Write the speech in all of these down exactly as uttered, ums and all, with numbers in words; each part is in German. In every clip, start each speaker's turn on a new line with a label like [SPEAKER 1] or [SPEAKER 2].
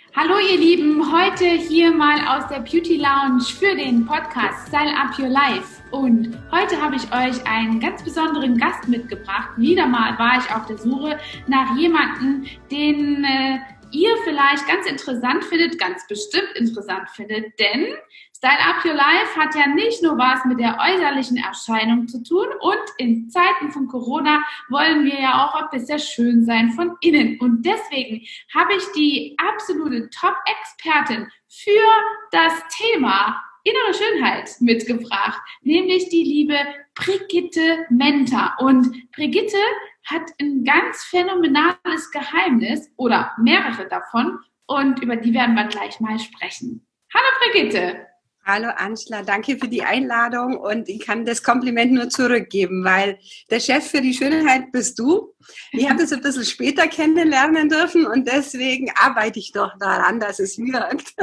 [SPEAKER 1] Hallo ihr Lieben, heute hier mal aus der Beauty Lounge für den Podcast Style Up Your Life. Und heute habe ich euch einen ganz besonderen Gast mitgebracht. Wieder mal war ich auf der Suche nach jemandem, den äh, ihr vielleicht ganz interessant findet, ganz bestimmt interessant findet, denn Style Up Your Life hat ja nicht nur was mit der äußerlichen Erscheinung zu tun und in Zeiten von Corona wollen wir ja auch ein bisschen schön sein von innen. Und deswegen habe ich die absolute Top-Expertin für das Thema innere Schönheit mitgebracht, nämlich die liebe Brigitte Menta. Und Brigitte hat ein ganz phänomenales Geheimnis oder mehrere davon und über die werden wir gleich mal sprechen. Hallo Brigitte!
[SPEAKER 2] Hallo Angela, danke für die Einladung und ich kann das Kompliment nur zurückgeben, weil der Chef für die Schönheit bist du. Ich habe das ein bisschen später kennenlernen dürfen und deswegen arbeite ich doch daran, dass es wirkt.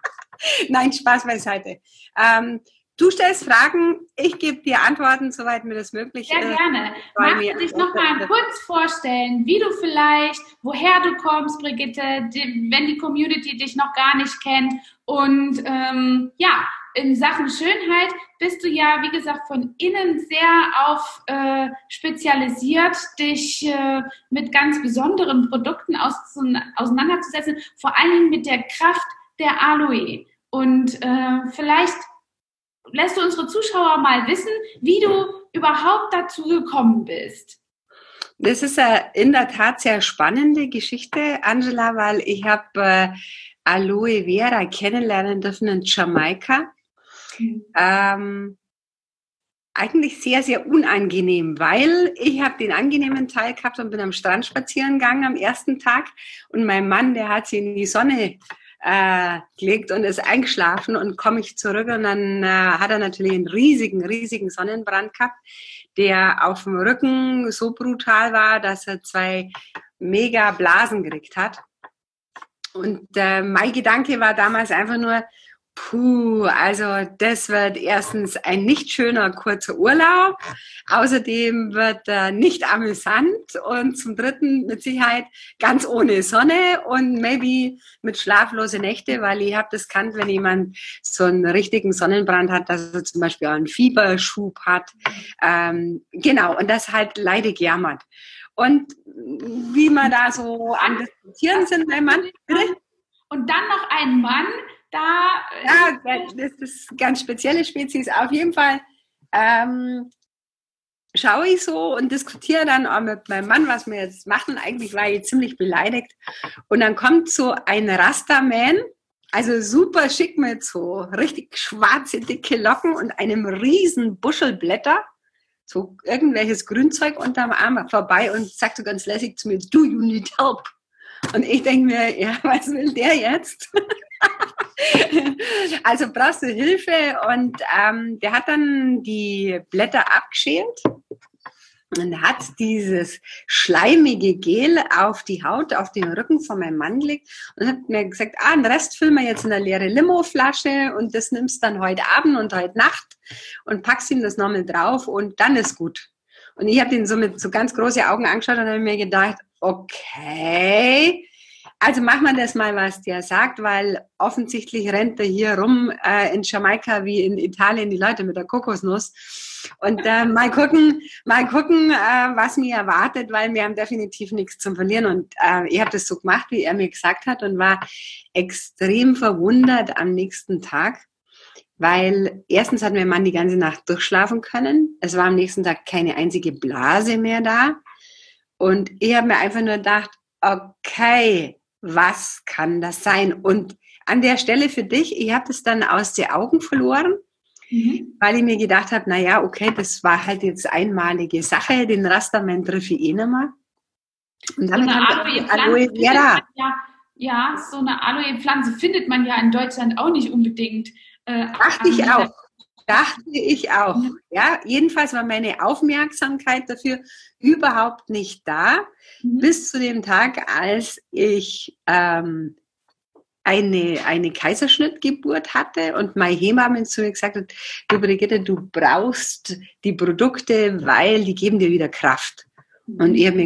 [SPEAKER 2] Nein, Spaß beiseite. Ähm, du stellst Fragen, ich gebe dir Antworten, soweit mir das möglich ist.
[SPEAKER 1] Sehr gerne. Magst du dich noch mal kurz vorstellen, wie du vielleicht, woher du kommst, Brigitte, die, wenn die Community dich noch gar nicht kennt? Und ähm, ja, in Sachen Schönheit bist du ja, wie gesagt, von innen sehr auf äh, spezialisiert, dich äh, mit ganz besonderen Produkten aus, auseinanderzusetzen, vor allen Dingen mit der Kraft der Aloe. Und äh, vielleicht lässt du unsere Zuschauer mal wissen, wie du überhaupt dazu gekommen bist.
[SPEAKER 2] Das ist eine in der Tat sehr spannende Geschichte, Angela, weil ich habe äh, Aloe Vera kennenlernen dürfen in Jamaika. Mhm. Ähm, eigentlich sehr, sehr unangenehm, weil ich habe den angenehmen Teil gehabt und bin am Strand spazieren gegangen am ersten Tag und mein Mann, der hat sich in die Sonne äh, gelegt und ist eingeschlafen und komme ich zurück und dann äh, hat er natürlich einen riesigen, riesigen Sonnenbrand gehabt, der auf dem Rücken so brutal war, dass er zwei mega Blasen gekriegt hat. Und äh, mein Gedanke war damals einfach nur, puh, also das wird erstens ein nicht schöner kurzer Urlaub, außerdem wird er nicht amüsant und zum Dritten mit Sicherheit ganz ohne Sonne und maybe mit schlaflose Nächte, weil ich habe das gekannt, wenn jemand so einen richtigen Sonnenbrand hat, dass er zum Beispiel einen Fieberschub hat. Ähm, genau, und das halt leidig jammert. Und wie man da so am Diskutieren sind, mein Mann, bitte?
[SPEAKER 1] Und dann noch ein Mann, da...
[SPEAKER 2] Ja, das ist eine ganz spezielle Spezies. Auf jeden Fall ähm, schaue ich so und diskutiere dann auch mit meinem Mann, was wir jetzt machen. Eigentlich war ich ziemlich beleidigt. Und dann kommt so ein Rastaman, also super schick mit so richtig schwarze, dicke Locken und einem riesen Buschel Blätter, so irgendwelches Grünzeug unterm Arm vorbei und sagt so ganz lässig zu mir, do you need help? Und ich denke mir, ja, was will der jetzt? Also brauchst du Hilfe und ähm, der hat dann die Blätter abgeschält und hat dieses schleimige Gel auf die Haut, auf den Rücken von meinem Mann gelegt und hat mir gesagt, ah, den Rest füllen wir jetzt in eine leere Limo-Flasche und das nimmst dann heute Abend und heute Nacht und packst ihm das nochmal drauf und dann ist gut. Und ich habe den so mit so ganz großen Augen angeschaut und habe mir gedacht, okay, also machen wir das mal, was der sagt, weil offensichtlich rennt er hier rum äh, in Jamaika wie in Italien die Leute mit der Kokosnuss. Und äh, mal gucken, mal gucken, äh, was mir erwartet, weil wir haben definitiv nichts zum Verlieren. Und äh, ich habe das so gemacht, wie er mir gesagt hat und war extrem verwundert am nächsten Tag, weil erstens hat mein Mann die ganze Nacht durchschlafen können. Es war am nächsten Tag keine einzige Blase mehr da. Und ich habe mir einfach nur gedacht, okay, was kann das sein? Und an der Stelle für dich, ich habe das dann aus den Augen verloren, mhm. weil ich mir gedacht habe, naja, okay, das war halt jetzt einmalige Sache, den Rastaman triff ich eh nicht mehr. Und damit
[SPEAKER 1] so eine
[SPEAKER 2] haben wir Aloe Vera.
[SPEAKER 1] Ja, ja, so eine Aloe-Pflanze findet man ja in Deutschland auch nicht unbedingt.
[SPEAKER 2] Äh, Dachte ich auch. Dachte ich auch. Ja, jedenfalls war meine Aufmerksamkeit dafür überhaupt nicht da, mhm. bis zu dem Tag, als ich ähm, eine, eine Kaiserschnittgeburt hatte und meine Hebamme zu mir gesagt hat, du Brigitte, du brauchst die Produkte, weil die geben dir wieder Kraft. Mhm. Und ich habe mir gedacht,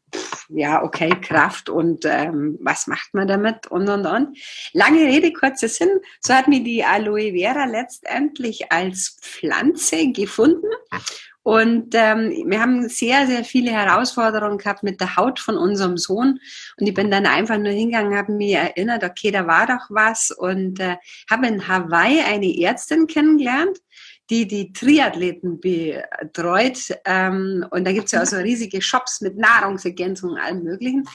[SPEAKER 2] ja, okay, Kraft und ähm, was macht man damit und und und. Lange Rede, kurzer Sinn, so hat mir die Aloe Vera letztendlich als Pflanze gefunden. Und ähm, wir haben sehr, sehr viele Herausforderungen gehabt mit der Haut von unserem Sohn. Und ich bin dann einfach nur hingegangen, habe mich erinnert, okay, da war doch was. Und äh, habe in Hawaii eine Ärztin kennengelernt, die die Triathleten betreut. Ähm, und da gibt's ja auch so riesige Shops mit Nahrungsergänzungen und allem Möglichen.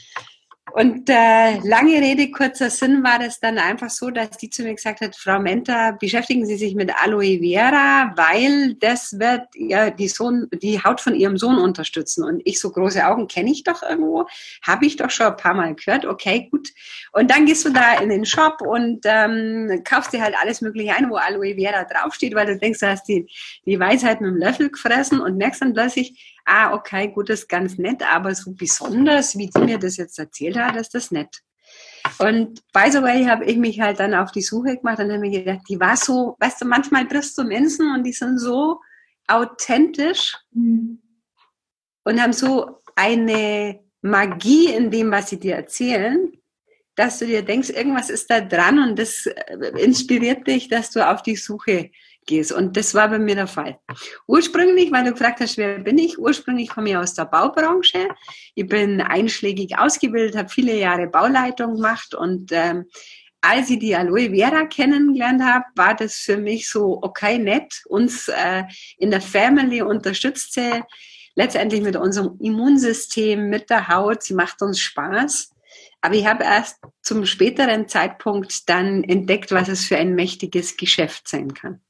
[SPEAKER 2] Und äh, lange Rede, kurzer Sinn war das dann einfach so, dass die zu mir gesagt hat, Frau Menta, beschäftigen Sie sich mit Aloe Vera, weil das wird ja die, Sohn, die Haut von Ihrem Sohn unterstützen. Und ich, so große Augen kenne ich doch irgendwo, habe ich doch schon ein paar Mal gehört, okay, gut. Und dann gehst du da in den Shop und ähm, kaufst dir halt alles Mögliche ein, wo Aloe Vera draufsteht, weil du denkst, du hast die, die Weisheit mit dem Löffel gefressen und merkst dann plötzlich, ah, okay, gut, das ist ganz nett, aber so besonders, wie die mir das jetzt erzählt hat, ist das nett. Und by the way habe ich mich halt dann auf die Suche gemacht und habe mir gedacht, die war so, weißt du, manchmal triffst du Menschen und die sind so authentisch mhm. und haben so eine Magie in dem, was sie dir erzählen, dass du dir denkst, irgendwas ist da dran und das inspiriert dich, dass du auf die Suche gehst. Und das war bei mir der Fall. Ursprünglich, weil du gefragt hast, wer bin ich? Ursprünglich komme ich aus der Baubranche. Ich bin einschlägig ausgebildet, habe viele Jahre Bauleitung gemacht und ähm, als ich die Aloe Vera kennengelernt habe, war das für mich so, okay, nett, uns äh, in der Family unterstützt sie letztendlich mit unserem Immunsystem, mit der Haut, sie macht uns Spaß. Aber ich habe erst zum späteren Zeitpunkt dann entdeckt, was es für ein mächtiges Geschäft sein kann.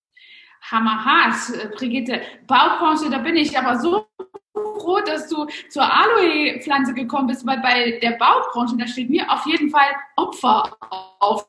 [SPEAKER 1] Hammerhart, Brigitte. Baubranche, da bin ich aber so froh, dass du zur Aloe-Pflanze gekommen bist, weil bei der Baubranche, da steht mir auf jeden Fall Opfer auf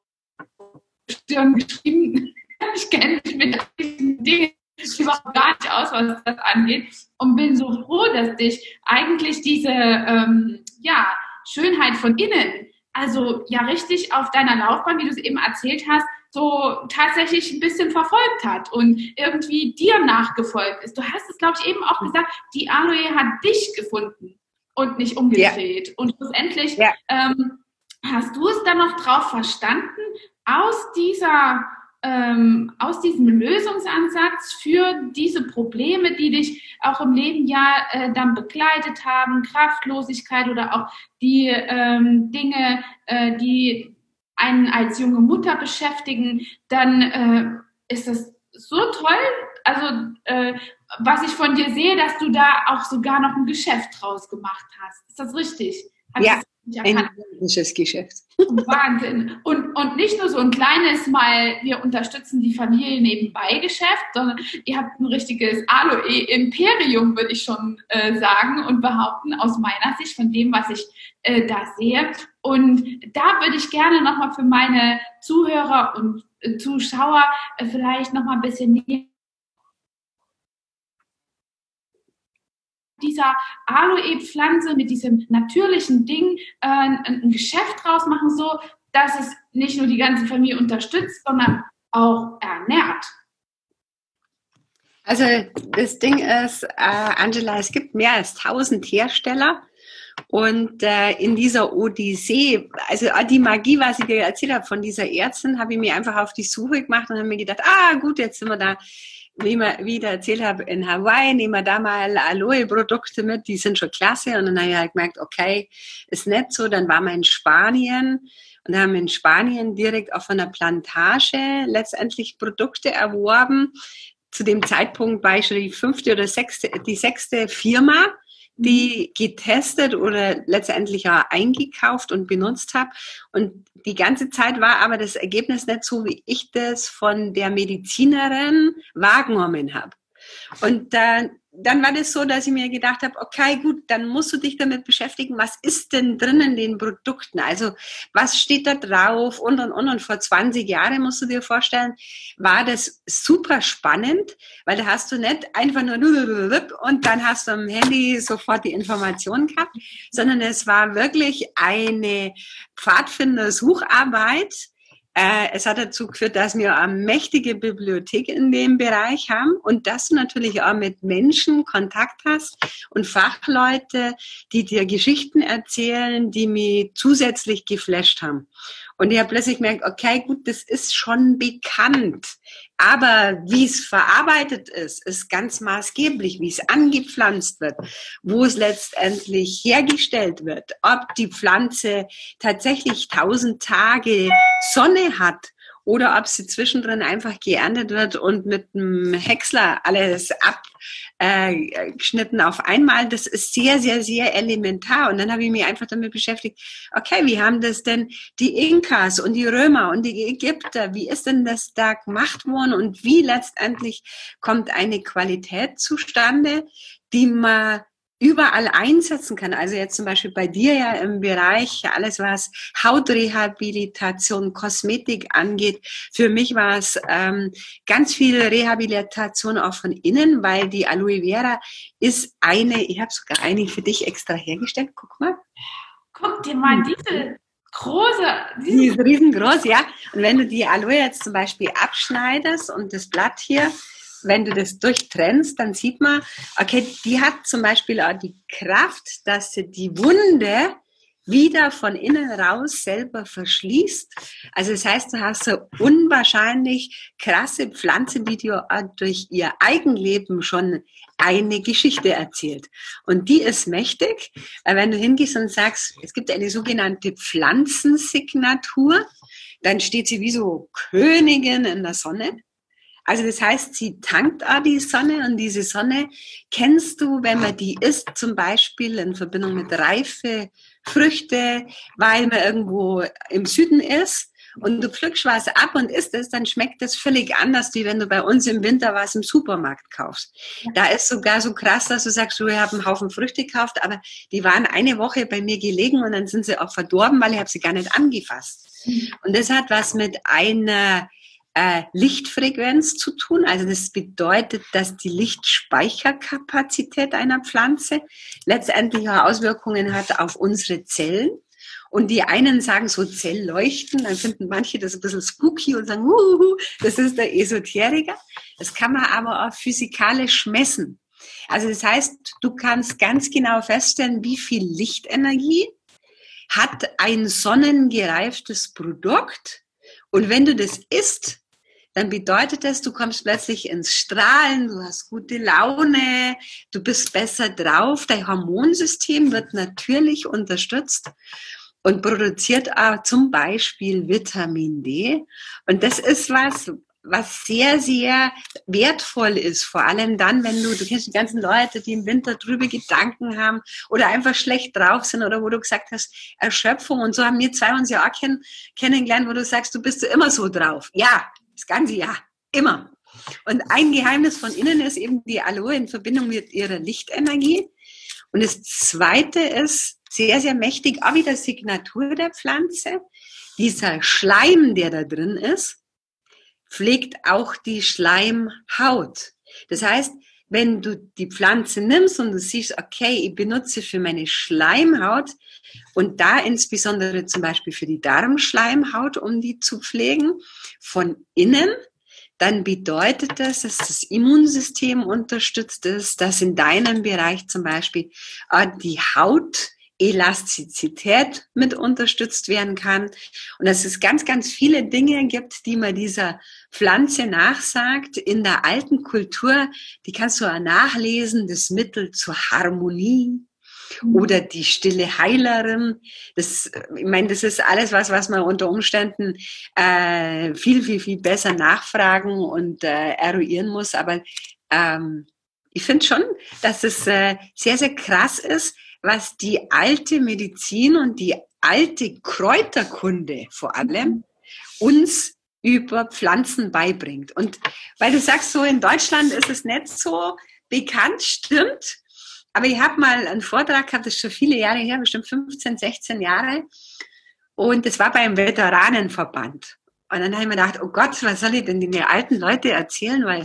[SPEAKER 1] Stirn geschrieben. Ich kenne mich mit diesen Dingen überhaupt gar nicht aus, was das angeht und bin so froh, dass dich eigentlich diese ähm, ja, Schönheit von innen, also ja richtig auf deiner Laufbahn, wie du es eben erzählt hast, so tatsächlich ein bisschen verfolgt hat und irgendwie dir nachgefolgt ist. Du hast es, glaube ich, eben auch gesagt, die Aloe hat dich gefunden und nicht umgedreht. Ja. Und schlussendlich ja. ähm, hast du es dann noch drauf verstanden, aus dieser ähm, aus diesem Lösungsansatz für diese Probleme, die dich auch im Leben ja äh, dann begleitet haben, Kraftlosigkeit oder auch die ähm, Dinge, äh, die einen als junge Mutter beschäftigen, dann äh, ist das so toll, also äh, was ich von dir sehe, dass du da auch sogar noch ein Geschäft draus gemacht hast. Ist das richtig? Hat
[SPEAKER 2] ja, ein gutes Geschäft.
[SPEAKER 1] Wahnsinn. Und, und nicht nur so ein kleines Mal, wir unterstützen die Familie nebenbei Geschäft, sondern ihr habt ein richtiges Aloe-Imperium, würde ich schon äh, sagen und behaupten, aus meiner Sicht, von dem, was ich äh, da sehe. Und da würde ich gerne nochmal für meine Zuhörer und äh, Zuschauer äh, vielleicht nochmal ein bisschen näher dieser Aloe-Pflanze mit diesem natürlichen Ding äh, ein Geschäft draus machen, so dass es nicht nur die ganze Familie unterstützt, sondern auch ernährt.
[SPEAKER 2] Also das Ding ist, äh, Angela, es gibt mehr als tausend Hersteller und äh, in dieser Odyssee, also die Magie, was ich dir erzählt habe von dieser Ärztin, habe ich mir einfach auf die Suche gemacht und habe mir gedacht, ah gut, jetzt sind wir da, wie ich wieder erzählt habe, in Hawaii, nehmen wir da mal Aloe-Produkte mit, die sind schon klasse. Und dann habe ich halt gemerkt, okay, ist nicht so. Dann waren wir in Spanien und haben in Spanien direkt auf einer Plantage letztendlich Produkte erworben. Zu dem Zeitpunkt war ich schon die fünfte oder sechste, die sechste Firma, die getestet oder letztendlich auch eingekauft und benutzt habe. Und die ganze Zeit war aber das Ergebnis nicht so, wie ich das von der Medizinerin wahrgenommen habe. Und äh, dann war das so, dass ich mir gedacht habe, okay, gut, dann musst du dich damit beschäftigen, was ist denn drin in den Produkten? Also was steht da drauf und, und, und. Und vor zwanzig Jahren, musst du dir vorstellen, war das super spannend, weil da hast du nicht einfach nur und dann hast du am Handy sofort die Informationen gehabt, sondern es war wirklich eine Pfadfinder-Sucharbeit, Äh, es hat dazu geführt, dass wir eine mächtige Bibliothek in dem Bereich haben und dass du natürlich auch mit Menschen Kontakt hast und Fachleute, die dir Geschichten erzählen, die mich zusätzlich geflasht haben. Und ich habe plötzlich gemerkt, okay, gut, das ist schon bekannt. Aber wie es verarbeitet ist, ist ganz maßgeblich, wie es angepflanzt wird, wo es letztendlich hergestellt wird, ob die Pflanze tatsächlich tausend Tage Sonne hat oder ob sie zwischendrin einfach geerntet wird und mit einem Häcksler alles abgeschnitten auf einmal. Das ist sehr, sehr, sehr elementar. Und dann habe ich mich einfach damit beschäftigt, okay, wie haben das denn die Inkas und die Römer und die Ägypter, wie ist denn das da gemacht worden und wie letztendlich kommt eine Qualität zustande, die man überall einsetzen kann. Also jetzt zum Beispiel bei dir ja im Bereich alles, was Hautrehabilitation, Kosmetik angeht. Für mich war es ähm, ganz viel Rehabilitation auch von innen, weil die Aloe Vera ist eine, ich habe sogar eine für dich extra hergestellt. Guck mal.
[SPEAKER 1] Guck dir mal diese große... Diese
[SPEAKER 2] die ist riesengroß, ja. Und wenn du die Aloe jetzt zum Beispiel abschneidest und das Blatt hier, wenn du das durchtrennst, dann sieht man, okay, die hat zum Beispiel auch die Kraft, dass sie die Wunde wieder von innen raus selber verschließt. Also das heißt, du hast eine unwahrscheinlich krasse Pflanze, die dir durch ihr Eigenleben schon eine Geschichte erzählt. Und die ist mächtig, weil wenn du hingehst und sagst, es gibt eine sogenannte Pflanzensignatur, dann steht sie wie so Königin in der Sonne. Also das heißt, sie tankt auch die Sonne und diese Sonne kennst du, wenn man die isst, zum Beispiel in Verbindung mit reife Früchte, weil man irgendwo im Süden ist und du pflückst was ab und isst es, dann schmeckt das völlig anders, wie wenn du bei uns im Winter was im Supermarkt kaufst. Da ist sogar so krass, dass du sagst, du, ich habe einen Haufen Früchte gekauft, aber die waren eine Woche bei mir gelegen und dann sind sie auch verdorben, weil ich habe sie gar nicht angefasst. Und das hat was mit einer Äh, Lichtfrequenz zu tun. Also das bedeutet, dass die Lichtspeicherkapazität einer Pflanze letztendlich auch Auswirkungen hat auf unsere Zellen. Und die einen sagen so Zellleuchten, dann finden manche das ein bisschen spooky und sagen, uhuhu, das ist der Esoteriker. Das kann man aber auch physikalisch messen. Also das heißt, du kannst ganz genau feststellen, wie viel Lichtenergie hat ein sonnengereiftes Produkt. Und wenn du das isst, dann bedeutet das, du kommst plötzlich ins Strahlen, du hast gute Laune, du bist besser drauf, dein Hormonsystem wird natürlich unterstützt und produziert auch zum Beispiel Vitamin D. Und das ist was, was sehr, sehr wertvoll ist, vor allem dann, wenn du, du kennst die ganzen Leute, die im Winter drüber Gedanken haben oder einfach schlecht drauf sind oder wo du gesagt hast, Erschöpfung und so haben wir zwei uns ja auch kenn, kennengelernt, wo du sagst, du bist so immer so drauf. Ja, das ganze Jahr, immer. Und ein Geheimnis von innen ist eben die Aloe in Verbindung mit ihrer Lichtenergie. Und das Zweite ist sehr, sehr mächtig, auch wieder Signatur der Pflanze. Dieser Schleim, der da drin ist, pflegt auch die Schleimhaut. Das heißt, wenn du die Pflanze nimmst und du siehst, okay, ich benutze für meine Schleimhaut und da insbesondere zum Beispiel für die Darmschleimhaut, um die zu pflegen, von innen, dann bedeutet das, dass das Immunsystem unterstützt ist, dass in deinem Bereich zum Beispiel die Haut Elastizität mit unterstützt werden kann und dass es ganz, ganz viele Dinge gibt, die man dieser Pflanze nachsagt. In der alten Kultur, die kannst du auch nachlesen, das Mittel zur Harmonie oder die stille Heilerin. Das, ich meine, das ist alles was, was man unter Umständen äh, viel, viel, viel besser nachfragen und äh, eruieren muss. Aber ähm, ich finde schon, dass es äh, sehr, sehr krass ist, was die alte Medizin und die alte Kräuterkunde vor allem uns über Pflanzen beibringt. Und weil du sagst, so in Deutschland ist es nicht so bekannt, stimmt. Aber ich habe mal einen Vortrag gehabt, das ist schon viele Jahre her, bestimmt fünfzehn, sechzehn Jahre. Und das war beim Veteranenverband. Und dann habe ich mir gedacht, oh Gott, was soll ich denn den alten Leute erzählen? Weil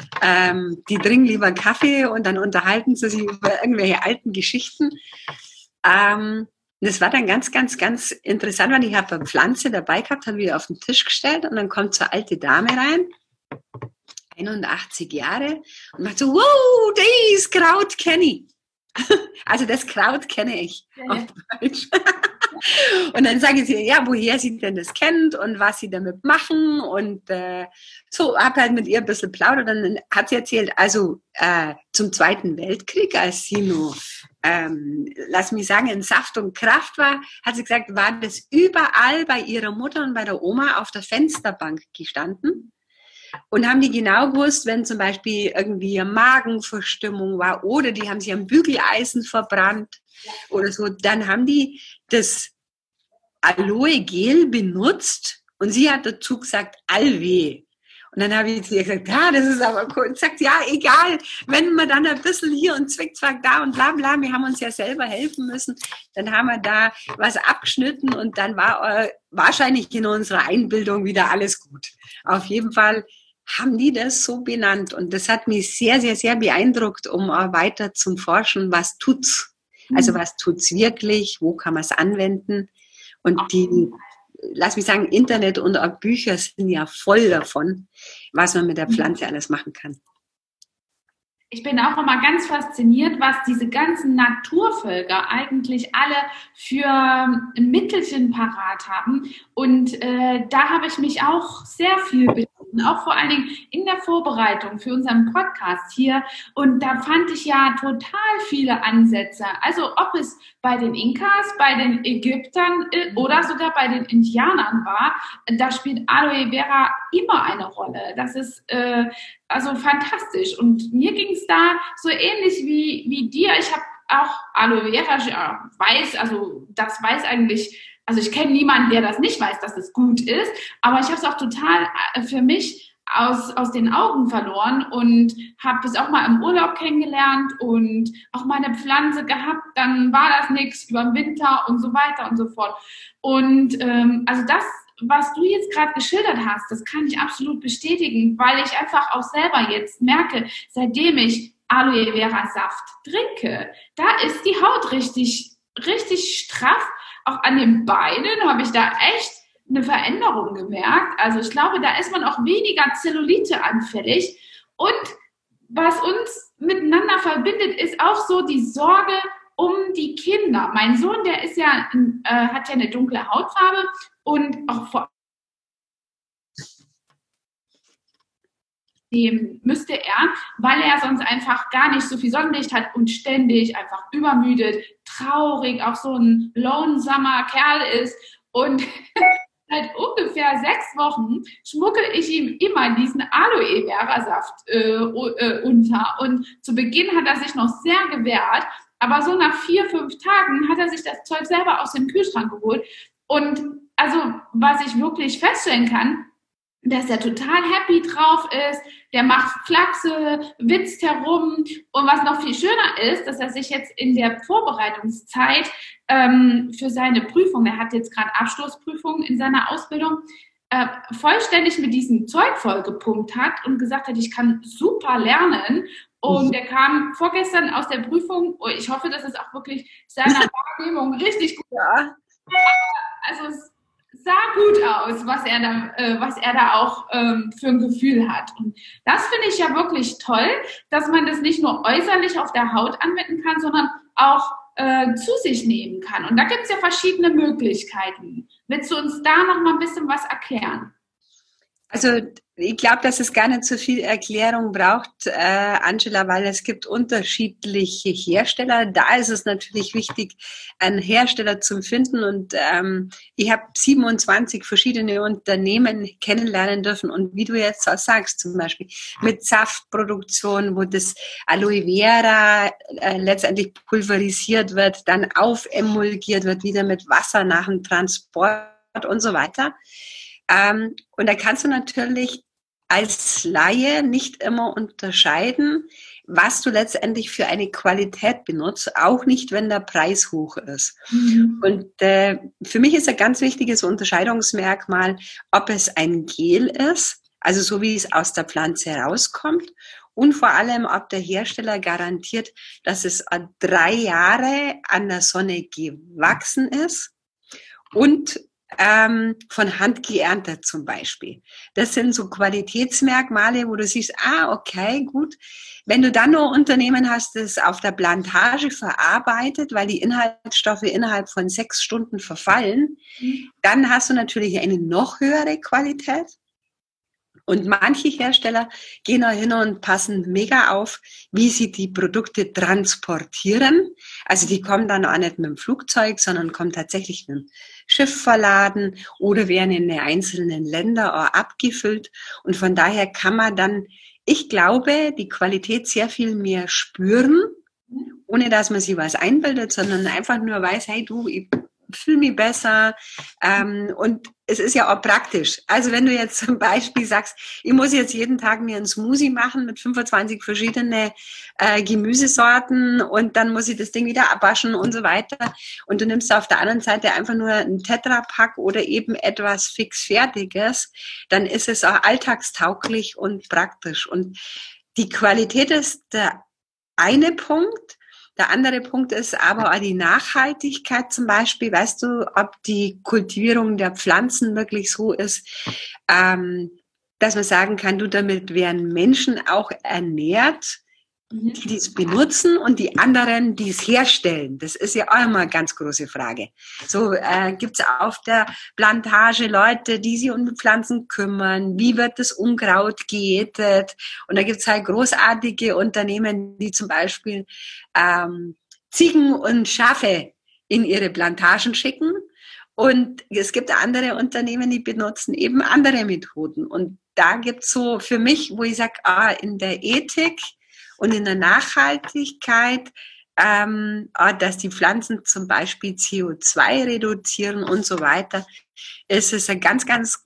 [SPEAKER 2] ähm, die trinken lieber Kaffee und dann unterhalten sie sich über irgendwelche alten Geschichten. Ähm, Und das war dann ganz, ganz, ganz interessant, weil ich habe eine Pflanze dabei gehabt, habe ich auf den Tisch gestellt und dann kommt so eine alte Dame rein, einundachtzig Jahre, und macht so, wow, das Kraut kenne ich. Also das Kraut kenne ich ja, auf Deutsch. Und dann sage ich ihr, ja, woher sie denn das kennt und was sie damit machen. Und äh, so, habe halt mit ihr ein bisschen plaudert. Und dann hat sie erzählt, also äh, zum Zweiten Weltkrieg, als sie nur, ähm, lass mich sagen, in Saft und Kraft war, hat sie gesagt, war das überall bei ihrer Mutter und bei der Oma auf der Fensterbank gestanden. Und haben die genau gewusst, wenn zum Beispiel irgendwie eine Magenverstimmung war oder die haben sich am Bügeleisen verbrannt oder so, dann haben die das Aloe Gel benutzt und sie hat dazu gesagt Alve. Und dann habe ich zu ihr gesagt, ja, das ist aber cool. Und sagt, ja, egal, wenn wir dann ein bisschen hier und Zwickzwack da und bla bla, wir haben uns ja selber helfen müssen, dann haben wir da was abgeschnitten und dann war äh, wahrscheinlich in unserer Einbildung wieder alles gut. Auf jeden Fall haben die das so benannt und das hat mich sehr, sehr, sehr beeindruckt, um auch weiter zum Forschen, was tut's? Also was tut's wirklich? Wo kann man es anwenden? Und die, lass mich sagen, Internet und auch Bücher sind ja voll davon, was man mit der Pflanze alles machen kann.
[SPEAKER 1] Ich bin auch immer ganz fasziniert, was diese ganzen Naturvölker eigentlich alle für Mittelchen parat haben. Und äh, da habe ich mich auch sehr viel beschäftigt, auch vor allen Dingen in der Vorbereitung für unseren Podcast hier. Und da fand ich ja total viele Ansätze. Also ob es bei den Inkas, bei den Ägyptern oder sogar bei den Indianern war, da spielt Aloe Vera immer eine Rolle. Das ist äh, also fantastisch. Und mir ging es da so ähnlich wie, wie dir. Ich habe auch Aloe Vera, ja, weiß, also das weiß eigentlich, also ich kenne niemanden, der das nicht weiß, dass es gut ist, aber ich habe es auch total für mich aus, aus den Augen verloren und habe es auch mal im Urlaub kennengelernt und auch mal eine Pflanze gehabt, dann war das nichts über den Winter und so weiter und so fort. Und ähm, also das, was du jetzt gerade geschildert hast, das kann ich absolut bestätigen, weil ich einfach auch selber jetzt merke, seitdem ich Aloe Vera Saft trinke, da ist die Haut richtig, richtig straff. Auch an den Beinen habe ich da echt eine Veränderung gemerkt. Also ich glaube, da ist man auch weniger Zellulite anfällig. Und was uns miteinander verbindet, ist auch so die Sorge um die Kinder. Mein Sohn, der ist ja, äh, hat ja eine dunkle Hautfarbe und auch vor dem müsste er, weil er sonst einfach gar nicht so viel Sonnenlicht hat und ständig einfach übermüdet, traurig, auch so ein lonesomer Kerl ist und seit ungefähr sechs Wochen schmuggel ich ihm immer diesen Aloe Vera Saft äh, äh, unter und zu Beginn hat er sich noch sehr gewehrt, aber so nach vier, fünf Tagen hat er sich das Zeug selber aus dem Kühlschrank geholt und also was ich wirklich feststellen kann, dass er total happy drauf ist, der macht Flachse, witzt herum und was noch viel schöner ist, dass er sich jetzt in der Vorbereitungszeit ähm, für seine Prüfung, er hat jetzt gerade Abschlussprüfung in seiner Ausbildung, äh, vollständig mit diesem Zeug vollgepumpt hat und gesagt hat, ich kann super lernen und er kam vorgestern aus der Prüfung, oh, ich hoffe, dass es auch wirklich seiner Wahrnehmung richtig gut war. Also es sah gut aus, was er da, äh, was er da auch ähm, für ein Gefühl hat. Und das finde ich ja wirklich toll, dass man das nicht nur äußerlich auf der Haut anwenden kann, sondern auch äh, zu sich nehmen kann. Und da gibt es ja verschiedene Möglichkeiten. Willst du uns da noch mal ein bisschen was erklären?
[SPEAKER 2] Also ich glaube, dass es gar nicht so viel Erklärung braucht, äh, Angela, weil es gibt unterschiedliche Hersteller. Da ist es natürlich wichtig, einen Hersteller zu finden. Und ähm, ich habe siebenundzwanzig verschiedene Unternehmen kennenlernen dürfen. Und wie du jetzt auch sagst, zum Beispiel mit Saftproduktion, wo das Aloe Vera äh, letztendlich pulverisiert wird, dann aufemulgiert wird, wieder mit Wasser nach dem Transport und so weiter. Ähm, und da kannst du natürlich als Laie nicht immer unterscheiden, was du letztendlich für eine Qualität benutzt, auch nicht, wenn der Preis hoch ist. Mhm. Und äh, für mich ist ein ganz wichtiges Unterscheidungsmerkmal, ob es ein Gel ist, also so wie es aus der Pflanze herauskommt, und vor allem, ob der Hersteller garantiert, dass es drei Jahre an der Sonne gewachsen ist und ähm, von Hand geerntet zum Beispiel. Das sind so Qualitätsmerkmale, wo du siehst, ah, okay, gut. Wenn du dann noch Unternehmen hast, das auf der Plantage verarbeitet, weil die Inhaltsstoffe innerhalb von sechs Stunden verfallen, mhm. dann hast du natürlich eine noch höhere Qualität. Und manche Hersteller gehen da hin und passen mega auf, wie sie die Produkte transportieren. Also die kommen dann auch nicht mit dem Flugzeug, sondern kommen tatsächlich mit dem Schiff verladen oder werden in den einzelnen Ländern auch abgefüllt. Und von daher kann man dann, ich glaube, die Qualität sehr viel mehr spüren, ohne dass man sich was einbildet, sondern einfach nur weiß, hey du, ich fühle mich besser. Ähm, und es ist ja auch praktisch. Also wenn du jetzt zum Beispiel sagst, ich muss jetzt jeden Tag mir einen Smoothie machen mit fünfundzwanzig verschiedene äh, Gemüsesorten und dann muss ich das Ding wieder abwaschen und so weiter. Und du nimmst auf der anderen Seite einfach nur einen Tetrapack oder eben etwas fixfertiges, dann ist es auch alltagstauglich und praktisch. Und die Qualität ist der eine Punkt. Der andere Punkt ist aber auch die Nachhaltigkeit zum Beispiel. Weißt du, ob die Kultivierung der Pflanzen wirklich so ist, ähm, dass man sagen kann, du, damit werden Menschen auch ernährt, die dies benutzen und die anderen, die es herstellen. Das ist ja auch immer eine ganz große Frage. So äh, gibt es auf der Plantage Leute, die sich um die Pflanzen kümmern. Wie wird das Unkraut geätet? Und da gibt es halt großartige Unternehmen, die zum Beispiel ähm, Ziegen und Schafe in ihre Plantagen schicken. Und es gibt andere Unternehmen, die benutzen eben andere Methoden. Und da gibt es so für mich, wo ich sage, ah, in der Ethik und in der Nachhaltigkeit, ähm, dass die Pflanzen zum Beispiel C O zwei reduzieren und so weiter, ist es eine ganz, ganz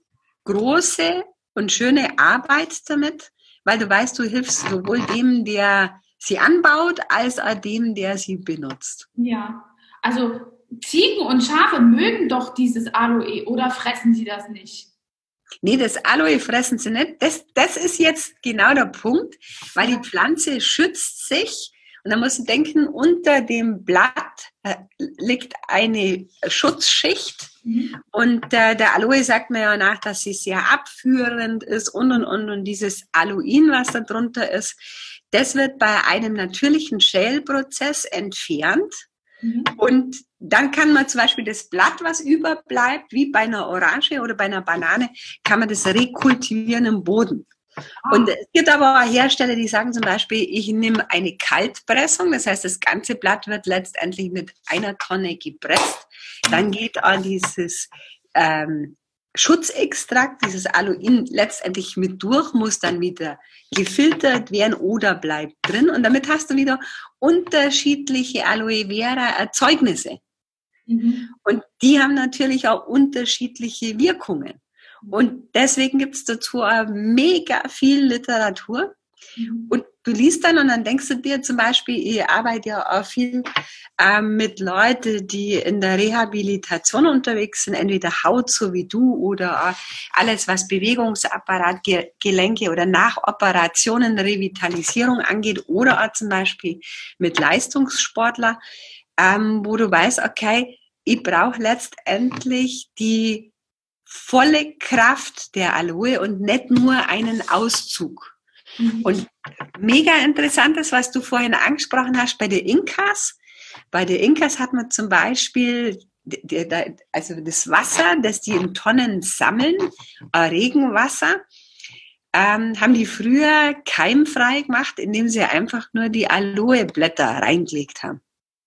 [SPEAKER 2] große und schöne Arbeit damit, weil du weißt, du hilfst sowohl dem, der sie anbaut, als auch dem, der sie benutzt.
[SPEAKER 1] Ja, also Ziegen und Schafe mögen doch dieses Aloe, oder fressen sie das nicht?
[SPEAKER 2] Nee, das Aloe fressen sie nicht. Das, das ist jetzt genau der Punkt, weil die Pflanze schützt sich. Und da musst du denken, unter dem Blatt äh, liegt eine Schutzschicht. Mhm. Und äh, der Aloe sagt mir ja nach, dass sie sehr abführend ist und, und, und. Und dieses Aloin, was da drunter ist, das wird bei einem natürlichen Schälprozess entfernt. Mhm. Und dann kann man zum Beispiel das Blatt, was überbleibt, wie bei einer Orange oder bei einer Banane, kann man das rekultivieren im Boden. Ah. Und es gibt aber auch Hersteller, die sagen zum Beispiel, ich nehme eine Kaltpressung, das heißt, das ganze Blatt wird letztendlich mit einer Tonne gepresst. Dann geht auch dieses ähm, Schutzextrakt, dieses Aloin letztendlich mit durch, muss dann wieder gefiltert werden oder bleibt drin. Und damit hast du wieder unterschiedliche Aloe Vera Erzeugnisse. Mhm. Und die haben natürlich auch unterschiedliche Wirkungen. Und deswegen gibt es dazu auch mega viel Literatur. Mhm. Und du liest dann und dann denkst du dir zum Beispiel, ich arbeite ja auch viel ähm, mit Leuten, die in der Rehabilitation unterwegs sind, entweder Haut so wie du oder auch alles, was Bewegungsapparat, Ge- Gelenke oder nach Operationen Revitalisierung angeht oder auch zum Beispiel mit Leistungssportler, ähm, wo du weißt, okay, ich brauche letztendlich die volle Kraft der Aloe und nicht nur einen Auszug. Mhm. Und mega interessant ist, was du vorhin angesprochen hast bei den Inkas. Bei den Inkas hat man zum Beispiel also das Wasser, das die in Tonnen sammeln, Regenwasser, ähm, haben die früher keimfrei gemacht, indem sie einfach nur die Aloeblätter reingelegt haben.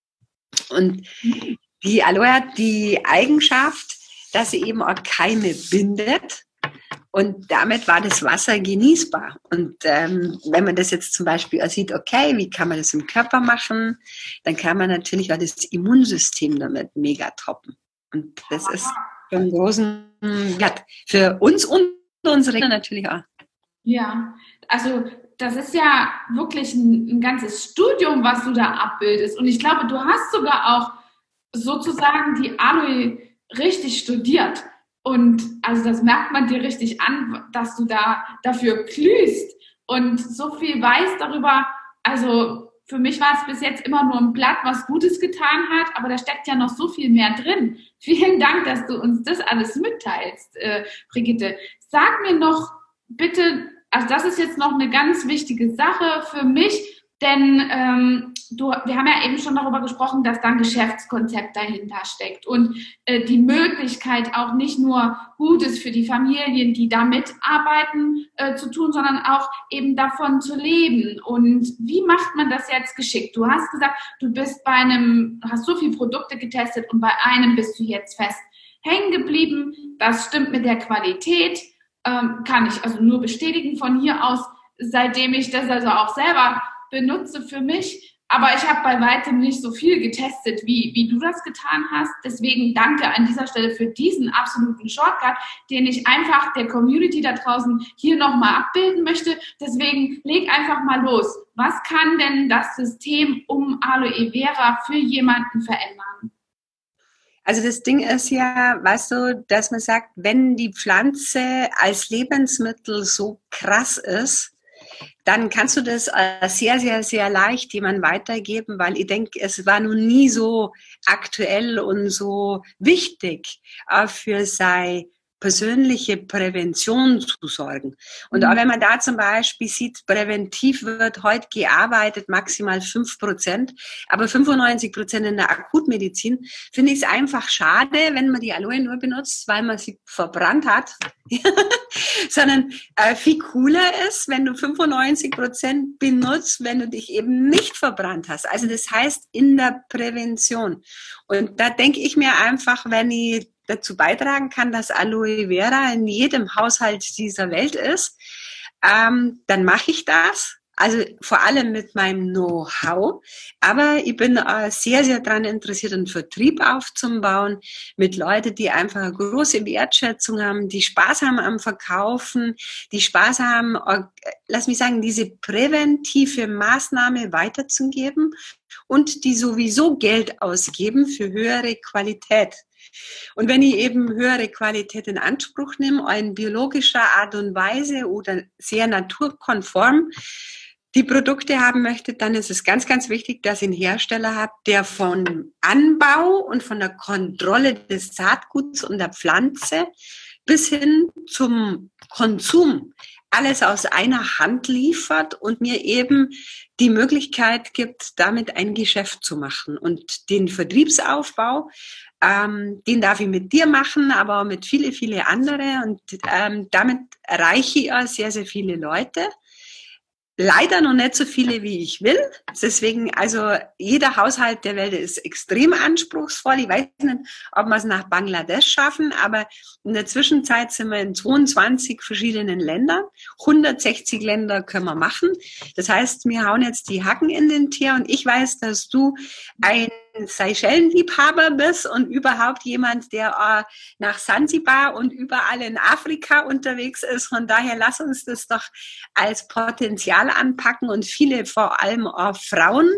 [SPEAKER 2] Und die Aloe hat die Eigenschaft, dass sie eben auch Keime bindet. Und damit war das Wasser genießbar. Und ähm, wenn man das jetzt zum Beispiel sieht, okay, wie kann man das im Körper machen, dann kann man natürlich auch das Immunsystem damit mega toppen. Und das ist von großen Wert für uns und unsere Kinder natürlich auch.
[SPEAKER 1] Ja, also das ist ja wirklich ein, ein ganzes Studium, was du da abbildest. Und ich glaube, du hast sogar auch sozusagen die Aloe richtig studiert. Und also das merkt man dir richtig an, dass du da dafür glühst. und so viel weiß darüber. Also für mich war es bis jetzt immer nur ein Blatt, was Gutes getan hat, aber da steckt ja noch so viel mehr drin. Vielen Dank, dass du uns das alles mitteilst, äh, Brigitte. Sag mir noch bitte, also das ist jetzt noch eine ganz wichtige Sache für mich, denn ähm, du, wir haben ja eben schon darüber gesprochen, dass da ein Geschäftskonzept dahinter steckt und äh, die Möglichkeit auch nicht nur Gutes für die Familien, die da mitarbeiten, äh, zu tun, sondern auch eben davon zu leben. Und wie macht man das jetzt geschickt? Du hast gesagt, du bist bei einem, hast so viele Produkte getestet und bei einem bist du jetzt fest hängen geblieben. Das stimmt mit der Qualität, ähm, kann ich also nur bestätigen von hier aus, seitdem ich das also auch selber benutze für mich, aber ich habe bei weitem nicht so viel getestet, wie, wie du das getan hast. Deswegen danke an dieser Stelle für diesen absoluten Shortcut, den ich einfach der Community da draußen hier nochmal abbilden möchte. Deswegen leg einfach mal los. Was kann denn das System um Aloe Vera für jemanden verändern?
[SPEAKER 2] Also das Ding ist ja, weißt du, dass man sagt, wenn die Pflanze als Lebensmittel so krass ist, dann kannst du das sehr, sehr, sehr leicht jemandem weitergeben, weil ich denke, es war noch nie so aktuell und so wichtig für seine persönliche Prävention zu sorgen. Und auch wenn man da zum Beispiel sieht, präventiv wird heute gearbeitet, maximal fünf Prozent, aber fünfundneunzig Prozent in der Akutmedizin, finde ich es einfach schade, wenn man die Aloe nur benutzt, weil man sie verbrannt hat, sondern äh, viel cooler ist, wenn du fünfundneunzig Prozent benutzt, wenn du dich eben nicht verbrannt hast. Also das heißt in der Prävention. Und da denke ich mir einfach, wenn ich dazu beitragen kann, dass Aloe Vera in jedem Haushalt dieser Welt ist, ähm, dann mache ich das. Also vor allem mit meinem Know-how. Aber ich bin äh, sehr, sehr daran interessiert, einen Vertrieb aufzubauen mit Leuten, die einfach eine große Wertschätzung haben, die Spaß haben am Verkaufen, die Spaß haben, äh, lass mich sagen, diese präventive Maßnahme weiterzugeben und die sowieso Geld ausgeben für höhere Qualität. Und wenn ich eben höhere Qualität in Anspruch nehme, in biologischer Art und Weise oder sehr naturkonform die Produkte haben möchte, dann ist es ganz, ganz wichtig, dass ich einen Hersteller habe, der von Anbau und von der Kontrolle des Saatguts und der Pflanze bis hin zum Konsum alles aus einer Hand liefert und mir eben die Möglichkeit gibt, damit ein Geschäft zu machen. Und den Vertriebsaufbau, ähm, den darf ich mit dir machen, aber auch mit viele, viele andere. Und ähm, damit erreiche ich auch sehr, sehr viele Leute. Leider noch nicht so viele, wie ich will. Deswegen, also jeder Haushalt der Welt ist extrem anspruchsvoll. Ich weiß nicht, ob wir es nach Bangladesch schaffen, aber in der Zwischenzeit sind wir in zweiundzwanzig verschiedenen Ländern. hundertsechzig Länder können wir machen. Das heißt, wir hauen jetzt die Hacken in den Tier und ich weiß, dass du ein Seychellenliebhaber bist und überhaupt jemand, der äh, nach Sansibar und überall in Afrika unterwegs ist. Von daher lass uns das doch als Potenzial anpacken und viele, vor allem auch Frauen,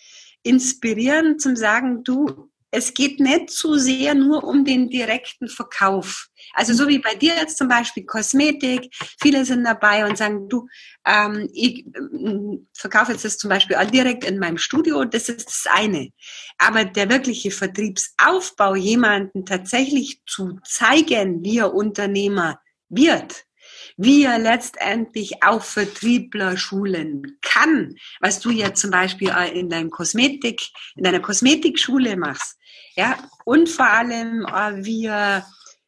[SPEAKER 2] inspirieren zum sagen, du, es geht nicht so sehr nur um den direkten Verkauf. Also so wie bei dir jetzt zum Beispiel Kosmetik, viele sind dabei und sagen, du, ähm, ich äh, verkaufe jetzt das zum Beispiel auch direkt in meinem Studio, das ist das eine. Aber der wirkliche Vertriebsaufbau, jemanden tatsächlich zu zeigen, wie er Unternehmer wird, wie er letztendlich auch Vertriebler schulen kann, was du ja zum Beispiel in deinem Kosmetik, in deiner Kosmetikschule machst, ja, und vor allem, wie er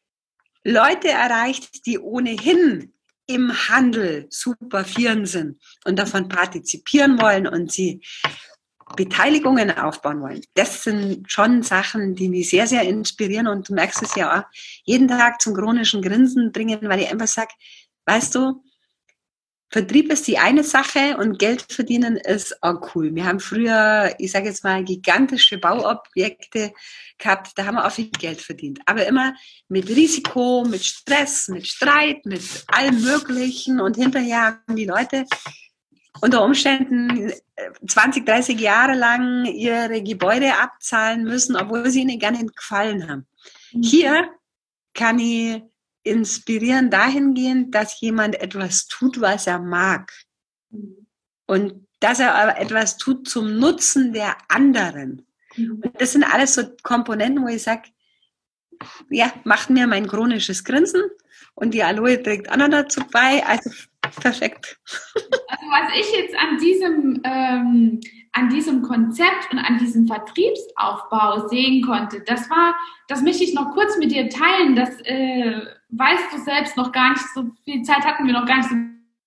[SPEAKER 2] Leute erreicht, die ohnehin im Handel super firm sind und davon partizipieren wollen und sie Beteiligungen aufbauen wollen. Das sind schon Sachen, die mich sehr, sehr inspirieren und du merkst es ja auch, jeden Tag zum chronischen Grinsen bringen, weil ich einfach sage, weißt du, Vertrieb ist die eine Sache und Geld verdienen ist auch cool. Wir haben früher, ich sage jetzt mal, gigantische Bauobjekte gehabt, da haben wir auch viel Geld verdient. Aber immer mit Risiko, mit Stress, mit Streit, mit allem Möglichen und hinterher haben die Leute unter Umständen zwanzig, dreißig Jahre lang ihre Gebäude abzahlen müssen, obwohl sie ihnen gar nicht gefallen haben. Mhm. Hier kann ich inspirieren dahingehend, dass jemand etwas tut, was er mag. Mhm. Und dass er aber etwas tut zum Nutzen der anderen. Mhm. Und das sind alles so Komponenten, wo ich sage, ja, macht mir mein chronisches Grinsen und die Aloe trägt auch noch dazu bei, also perfekt.
[SPEAKER 1] Also was ich jetzt an diesem, ähm, an diesem Konzept und an diesem Vertriebsaufbau sehen konnte, das war, das möchte ich noch kurz mit dir teilen, das äh, weißt du selbst noch gar nicht, so viel Zeit hatten wir noch gar nicht so.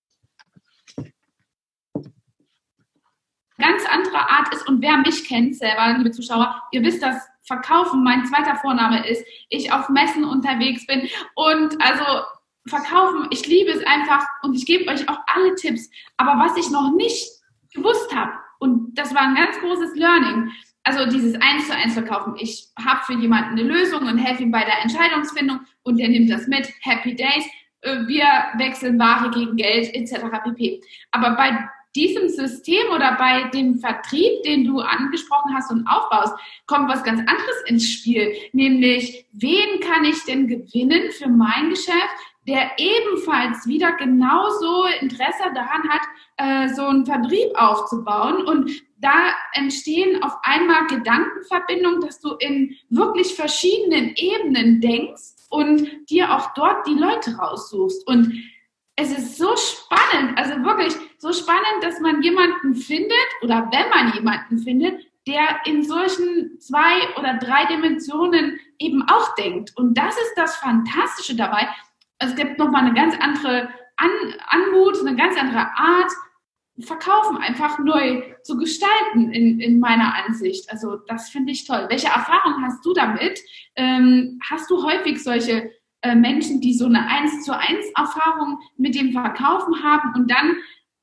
[SPEAKER 1] Ganz andere Art ist, und wer mich kennt selber, liebe Zuschauer, ihr wisst, dass Verkaufen mein zweiter Vorname ist, ich auf Messen unterwegs bin und also Verkaufen, ich liebe es einfach und ich gebe euch auch alle Tipps, aber was ich noch nicht gewusst habe, und das war ein ganz großes Learning, also dieses eins zu eins Verkaufen, ich habe für jemanden eine Lösung und helfe ihm bei der Entscheidungsfindung und der nimmt das mit, Happy Days, wir wechseln Ware gegen Geld et cetera pp. Aber bei diesem System oder bei dem Vertrieb, den du angesprochen hast und aufbaust, kommt was ganz anderes ins Spiel, nämlich wen kann ich denn gewinnen für mein Geschäft, der ebenfalls wieder genauso Interesse daran hat, äh, so einen Vertrieb aufzubauen. Und da entstehen auf einmal Gedankenverbindungen, dass du in wirklich verschiedenen Ebenen denkst und dir auch dort die Leute raussuchst. Und es ist so spannend, also wirklich so spannend, dass man jemanden findet oder wenn man jemanden findet, der in solchen zwei oder drei Dimensionen eben auch denkt. Und das ist das Fantastische dabei. Es gibt nochmal eine ganz andere An Anmut, eine ganz andere Art, Verkaufen einfach neu zu gestalten in, in meiner Ansicht. Also das finde ich toll. Welche Erfahrung hast du damit? Ähm, hast du häufig solche äh, Menschen, die so eine eins zu eins Erfahrung mit dem Verkaufen haben und dann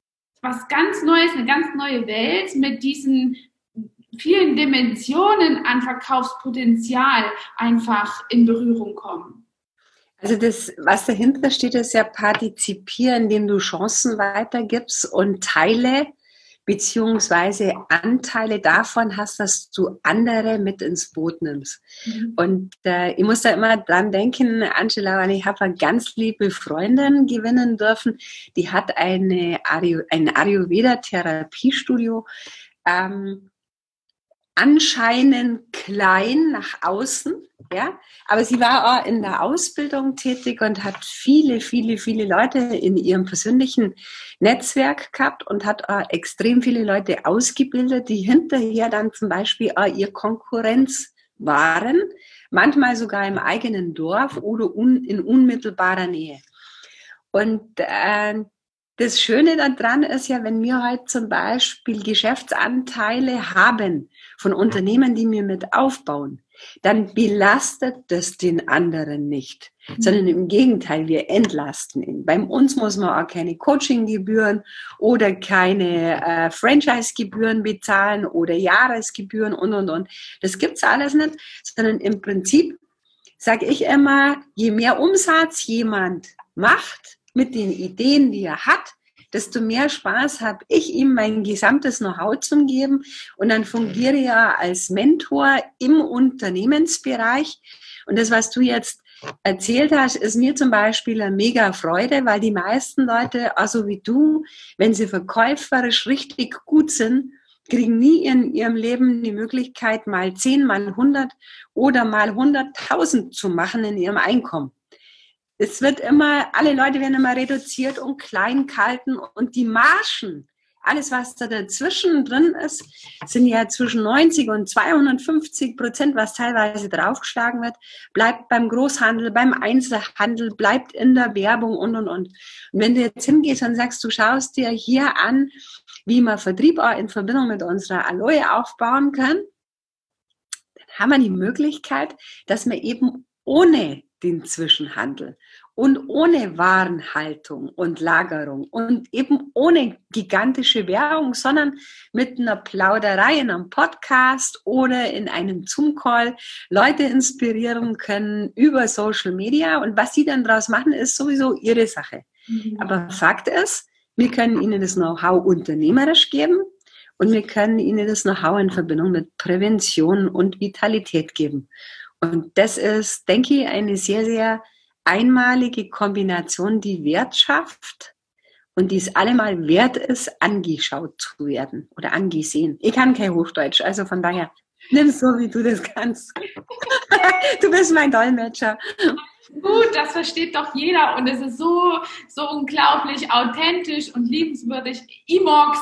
[SPEAKER 1] was ganz Neues, eine ganz neue Welt mit diesen vielen Dimensionen an Verkaufspotenzial einfach in Berührung kommen?
[SPEAKER 2] Also das, was dahinter steht, ist ja partizipieren, indem du Chancen weitergibst und Teile beziehungsweise Anteile davon hast, dass du andere mit ins Boot nimmst. Mhm. Und äh, ich muss da immer dran denken, Angela, weil ich habe eine ganz liebe Freundin gewinnen dürfen, die hat eine Ayu- ein Ayurveda-Therapiestudio, ähm, anscheinend klein nach außen, ja, aber sie war auch in der Ausbildung tätig und hat viele, viele, viele Leute in ihrem persönlichen Netzwerk gehabt und hat auch extrem viele Leute ausgebildet, die hinterher dann zum Beispiel auch ihr Konkurrenz waren, manchmal sogar im eigenen Dorf oder un, in unmittelbarer Nähe. Und äh, das Schöne daran ist ja, wenn wir heute zum Beispiel Geschäftsanteile haben von Unternehmen, die wir mit aufbauen, dann belastet das den anderen nicht, mhm. sondern im Gegenteil, wir entlasten ihn. Bei uns muss man auch keine Coachinggebühren oder keine äh, Franchise-Gebühren bezahlen oder Jahresgebühren und, und, und. Das gibt's alles nicht, sondern im Prinzip sage ich immer, je mehr Umsatz jemand macht, mit den Ideen, die er hat, desto mehr Spaß habe ich ihm mein gesamtes Know-how zu geben und dann fungiere ich ja als Mentor im Unternehmensbereich. Und das, was du jetzt erzählt hast, ist mir zum Beispiel eine mega Freude, weil die meisten Leute, also wie du, wenn sie verkäuferisch richtig gut sind, kriegen nie in ihrem Leben die Möglichkeit, mal zehn, mal hundert oder mal hunderttausend zu machen in ihrem Einkommen. Es wird immer, alle Leute werden immer reduziert und klein gehalten und die Margen, alles was da dazwischen drin ist, sind ja zwischen neunzig und zweihundertfünfzig Prozent, was teilweise draufgeschlagen wird, bleibt beim Großhandel, beim Einzelhandel, bleibt in der Werbung und, und, und. Und wenn du jetzt hingehst und sagst, du schaust dir hier an, wie man Vertrieb auch in Verbindung mit unserer Aloe aufbauen kann, dann haben wir die Möglichkeit, dass wir eben ohne den Zwischenhandel und ohne Warenhaltung und Lagerung und eben ohne gigantische Werbung, sondern mit einer Plauderei in einem Podcast oder in einem Zoom-Call Leute inspirieren können über Social Media. Und was sie dann daraus machen, ist sowieso ihre Sache. Mhm. Aber Fakt ist, wir können ihnen das Know-how unternehmerisch geben und wir können ihnen das Know-how in Verbindung mit Prävention und Vitalität geben. Und das ist, denke ich, eine sehr, sehr einmalige Kombination, die Wert schafft und die es allemal wert ist, angeschaut zu werden oder angesehen. Ich kann kein Hochdeutsch, also von daher, nimm so, wie du das kannst. Du bist mein Dolmetscher.
[SPEAKER 1] Gut, das versteht doch jeder und es ist so, so unglaublich authentisch und liebenswürdig. Imox.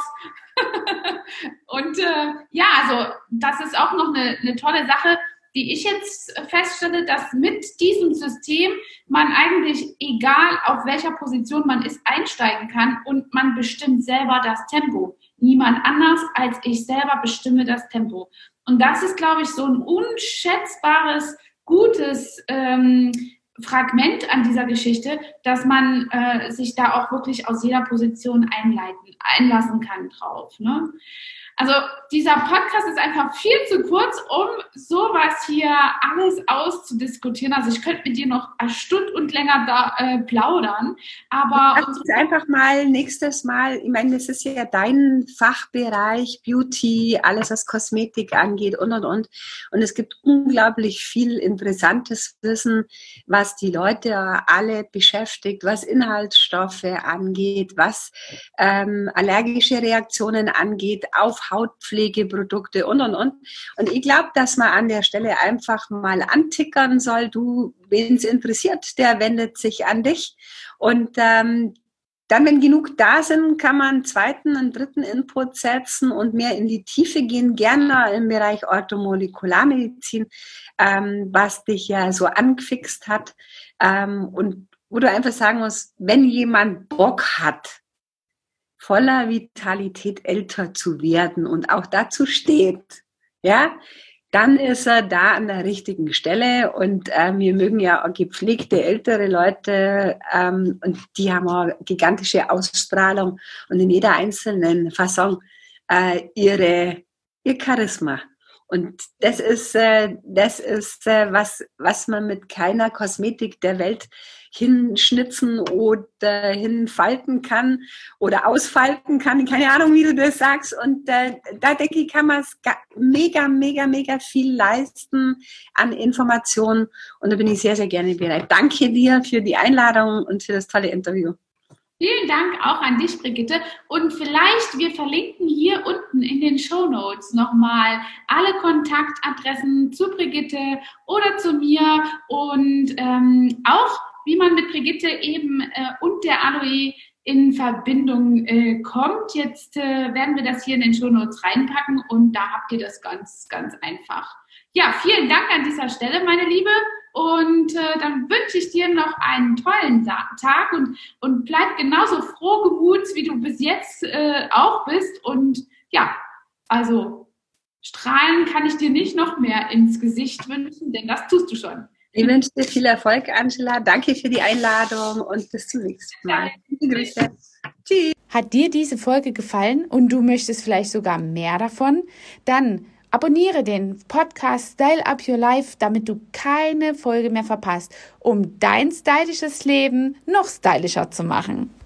[SPEAKER 1] Und äh, ja, also das ist auch noch eine, eine tolle Sache, die ich jetzt feststelle, dass mit diesem System man eigentlich, egal auf welcher Position man ist, einsteigen kann und man bestimmt selber das Tempo. Niemand anders als ich selber bestimme das Tempo. Und das ist, glaube ich, so ein unschätzbares, gutes ähm, Fragment an dieser Geschichte, dass man äh, sich da auch wirklich aus jeder Position einleiten, einlassen kann drauf. Ne? Also dieser Podcast ist einfach viel zu kurz, um sowas hier alles auszudiskutieren. Also ich könnte mit dir noch eine Stunde und länger da äh, plaudern. Aber
[SPEAKER 2] Lass uns einfach mal nächstes Mal, ich meine, das ist ja dein Fachbereich, Beauty, alles was Kosmetik angeht und und und. Und es gibt unglaublich viel interessantes Wissen, was die Leute alle beschäftigt, was Inhaltsstoffe angeht, was ähm, allergische Reaktionen angeht, auf Hautpflegeprodukte und, und, und. Und ich glaube, dass man an der Stelle einfach mal antickern soll. Du, wen es interessiert, der wendet sich an dich. Und ähm, dann, wenn genug da sind, kann man einen zweiten, einen dritten Input setzen und mehr in die Tiefe gehen, gerne im Bereich Orthomolekularmedizin, ähm, was dich ja so angefixt hat. Ähm, und wo du einfach sagen musst, wenn jemand Bock hat, voller Vitalität älter zu werden und auch dazu steht, ja, dann ist er da an der richtigen Stelle und ähm, wir mögen ja auch gepflegte ältere Leute ähm, und die haben auch gigantische Ausstrahlung und in jeder einzelnen Fasson äh, ihre, ihr Charisma. Und das ist, äh, das ist äh, was, was man mit keiner Kosmetik der Welt hinschnitzen oder hinfalten kann oder ausfalten kann. Keine Ahnung, wie du das sagst. Und äh, da denke ich, kann man es mega, mega, mega viel leisten an Informationen. Und da bin ich sehr, sehr gerne bereit. Danke dir für die Einladung und für das tolle Interview.
[SPEAKER 1] Vielen Dank auch an dich, Brigitte. Und vielleicht, wir verlinken hier unten in den Shownotes nochmal alle Kontaktadressen zu Brigitte oder zu mir und ähm, auch, wie man mit Brigitte eben äh, und der Aloe in Verbindung äh, kommt. Jetzt äh, werden wir das hier in den Shownotes reinpacken und da habt ihr das ganz, ganz einfach. Ja, vielen Dank an dieser Stelle, meine Liebe. Und äh, dann wünsche ich dir noch einen tollen Tag und, und bleib genauso frohgemut, wie du bis jetzt äh, auch bist. Und ja, also strahlen kann ich dir nicht noch mehr ins Gesicht wünschen, denn das tust du schon.
[SPEAKER 2] Ich wünsche dir viel Erfolg, Angela. Danke für die Einladung und bis zum nächsten Mal. Liebe Grüße.
[SPEAKER 1] Tschüss. Hat dir diese Folge gefallen und du möchtest vielleicht sogar mehr davon? Dann abonniere den Podcast Style Up Your Life, damit du keine Folge mehr verpasst, um dein stylisches Leben noch stylischer zu machen.